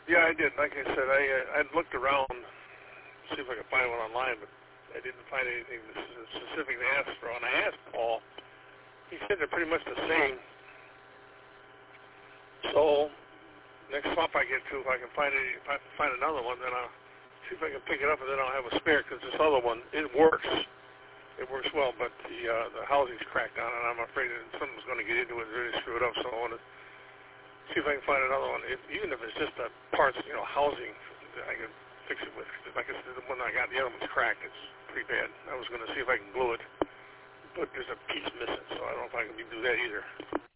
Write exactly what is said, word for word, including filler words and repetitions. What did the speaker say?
Yeah, I did. Like I said, I uh, I'd looked around, see if I could find one online, but I didn't find anything specific to Astro. And I asked Paul. He said they're pretty much the same. So next swap I get to, if I can find any, if I can find another one, then I'll see if I can pick it up, and then I'll have a spare. Because this other one, it works. It works well, but the uh, the housing's cracked on, and I'm afraid that something's going to get into it and really screw it up. So I want to see if I can find another one, if, even if it's just a parts, you know, housing that I can fix it with. Like I said, the one I got, the other one's cracked. It's pretty bad. I was going to see if I can glue it, but there's a piece missing, so I don't know if I can do that either.